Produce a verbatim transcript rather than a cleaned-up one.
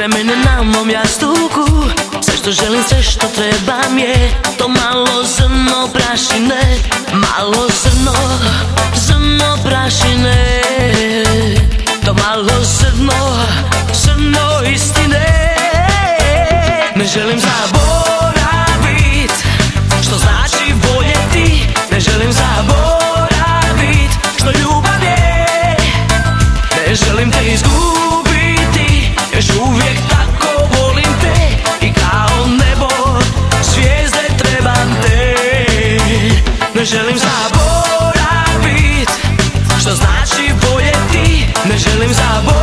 vremena na mom jastuku. Sve što želim, sve što trebam je to malo zrno prašine, malo zrno, zrno prašine, to malo zrno, zrno istine. Ne želim zaboravit što znači voljeti, ne želim zaboravit što ljubav je. Ne želim te izgubiti, još uvijek tako volim te i kao nebo zvijezde trebam te. Ne želim zaboravit što znači voljeti, ne želim zaboravit